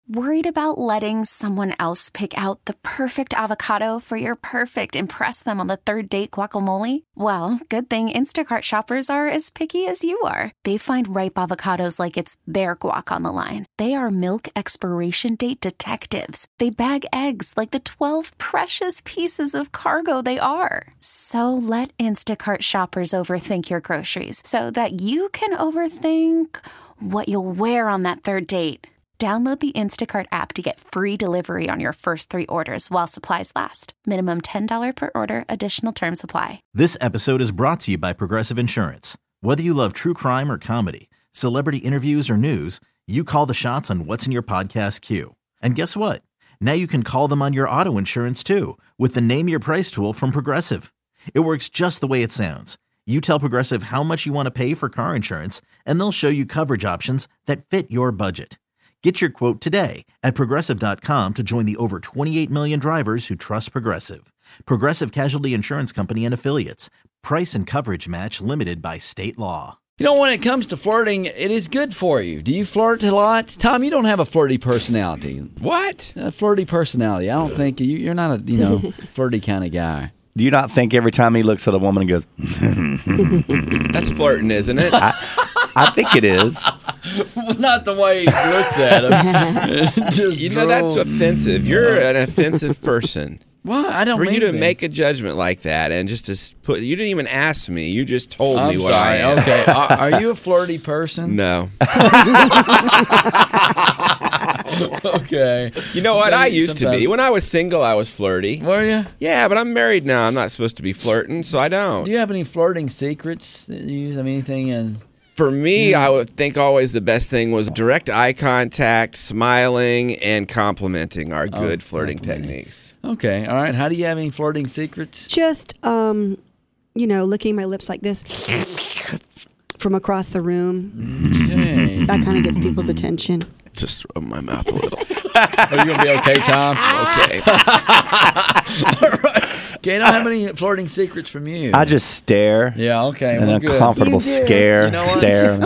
Worried about letting someone else pick out the perfect avocado for your perfect impress them on the third date guacamole? Well, good thing Instacart shoppers are as picky as you are. They find ripe avocados like it's their guac on the line. They are milk expiration date detectives. They bag eggs like the 12 precious pieces of cargo they are. So let Instacart shoppers overthink your groceries so that you can overthink what you'll wear on that third date. Download the Instacart app to get free delivery on your first 3 orders while supplies last. Minimum $10 per order. Additional terms apply. This episode is brought to you by Progressive Insurance. Whether you love true crime or comedy, celebrity interviews or news, you call the shots on what's in your podcast queue. And guess what? Now you can call them on your auto insurance too with the Name Your Price tool from Progressive. It works just the way it sounds. You tell Progressive how much you want to pay for car insurance, and they'll show you coverage options that fit your budget. Get your quote today at Progressive.com to join the over 28 million drivers who trust Progressive. Progressive Casualty Insurance Company and Affiliates. Price and coverage match limited by state law. You know, when it comes to flirting, it is good for you. Do you flirt a lot? Tom, you don't have a flirty personality. What? A flirty personality. I don't think you're not a, flirty kind of guy. Do you not think every time he looks at a woman and goes, That's flirting, isn't it? I think it is. Not the way he looks at him. Just that's offensive. You're an offensive person. Well, I don't For you to that. make a judgment like that and just to put, you didn't even ask me. You just told me what sorry. I am. Okay. Are you a flirty person? No. Okay. You know what? So I used to be. sometimes- When I was single, I was flirty. Were you? Yeah, but I'm married now. I'm not supposed to be flirting, so I don't. Do you have any flirting secrets that you use? I mean, anything in... For me, I would think always the best thing was direct eye contact, smiling, and complimenting are good flirting techniques. Okay. All right. How do you have any flirting secrets? Just, licking my lips like this from across the room. Okay. That kind of gets people's attention. Just rub my mouth a little. Are you going to be okay, Tom? Okay. All right. Okay, I don't have any flirting secrets from you. I just stare. Yeah, okay. And well, a good. comfortable You do. scare. You know what? Stare.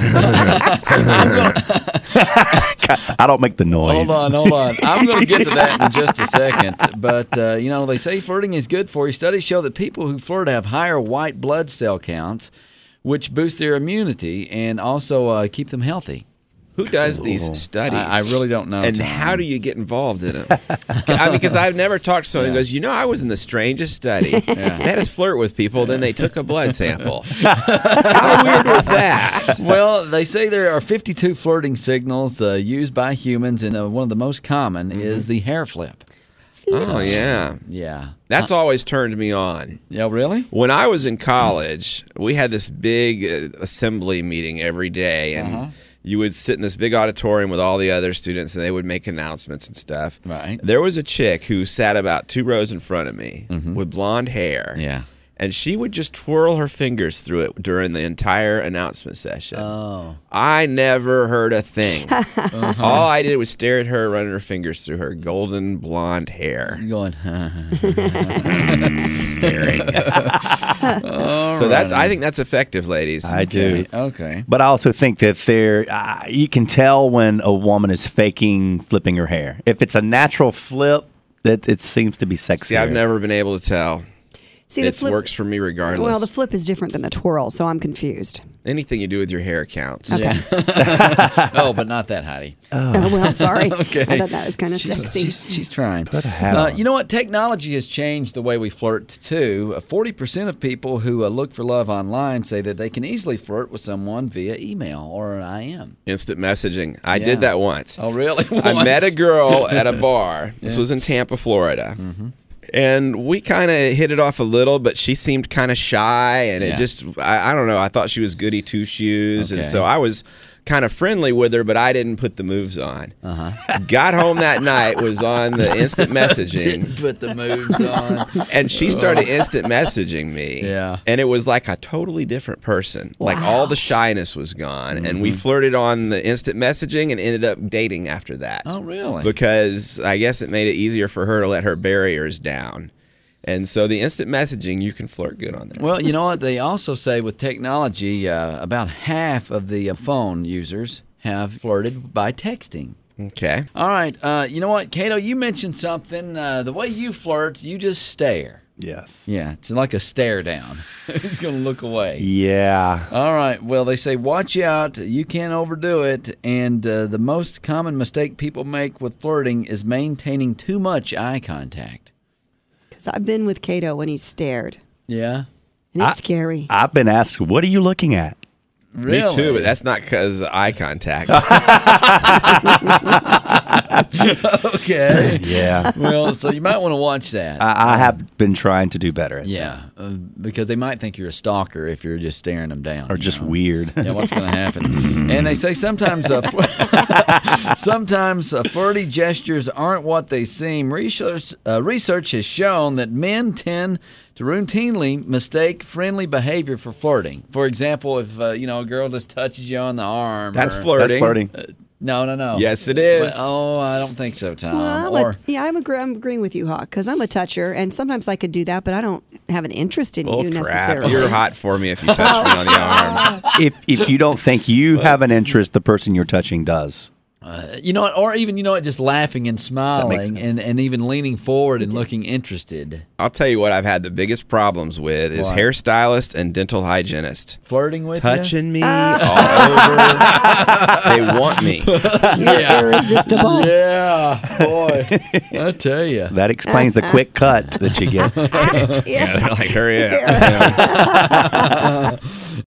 I don't make the noise. Hold on. I'm going to get to that in just a second. But, they say flirting is good for you. Studies show that people who flirt have higher white blood cell counts, which boost their immunity and also keep them healthy. Who does these studies? I really don't know. And Tom. how do you get involved in them? Because I've never talked to someone who goes, I was in the strangest study. They had us flirt with people, then they took a blood sample. How weird was that? Well, they say there are 52 flirting signals used by humans, and one of the most common is the hair flip. Oh, yeah. Yeah. That's always turned me on. Yeah, really? When I was in college, we had this big assembly meeting every day, and you would sit in this big auditorium with all the other students, and they would make announcements and stuff. Right. There was a chick who sat about 2 rows in front of me with blonde hair. Yeah. And she would just twirl her fingers through it during the entire announcement session. Oh. I never heard a thing. All I did was stare at her, running her fingers through her golden blonde hair. You're going, Staring. I think that's effective, ladies. I do. Okay. But I also think that you can tell when a woman is faking flipping her hair. If it's a natural flip, it seems to be sexier. See, I've never been able to tell. See, It works for me regardless. Well, the flip is different than the twirl, so I'm confused. Anything you do with your hair counts. Okay. Oh, but not that, Heidi. Well, sorry. Okay. I thought that was kind of sexy. She's trying. Put a hat on. You know what? Technology has changed the way we flirt, too. 40% of people who look for love online say that they can easily flirt with someone via email or IM. Instant messaging. I Yeah. did that once. Oh, really? I met a girl at a bar. This was in Tampa, Florida. And we kind of hit it off a little, but she seemed kind of shy, and it just, I don't know, I thought she was goody two-shoes, and Okay. so I was kind of friendly with her, but I didn't put the moves on. Got home that night, was on the instant messaging, Didn't put the moves on. and she started instant messaging me. Yeah. And it was like a totally different person. Like all the shyness was gone, and we flirted on the instant messaging and ended up dating after that. Oh, really? Because I guess it made it easier for her to let her barriers down. And so the instant messaging, you can flirt good on there. Well, you know what? They also say with technology, about half of the phone users have flirted by texting. Okay. All right. You know what, Cato? You mentioned something. The way you flirt, you just stare. Yes. Yeah, it's like a stare down. He's going to look away. Yeah. All right. Well, they say watch out. You can't overdo it. And the most common mistake people make with flirting is maintaining too much eye contact. Because I've been with Cato when he stared. Yeah. And it's scary. I've been asked, what are you looking at? Really? Me too, but that's not because eye contact. Okay. Yeah. Well, so you might want to watch that. I have been trying to do better at that. Yeah, because they might think you're a stalker if you're just staring them down. Or just weird. Yeah, what's going to happen? And they say sometimes flirty gestures aren't what they seem. Research has shown that men tend to routinely mistake friendly behavior for flirting. For example, if a girl just touches you on the arm. That's or, flirting. That's flirting. No. Yes, it is. Well, I don't think so, Tom. Well, I'm agreeing with you, Hawk, because I'm a toucher, and sometimes I could do that, but I don't have an interest in you Crap. necessarily. You're hot for me if you touch me on the arm. If you don't think you have an interest, the person you're touching does. Or even just laughing and That makes smiling sense. and even leaning forward and looking interesed. I'll tell you what I've had the biggest problems with is What? hairstylist and dental hygienist. Flirting with Touching me all over. They want me. Yeah. Irresistible. Yeah, boy, I tell you. That explains the quick cut that you get. Yeah, they're like, hurry up.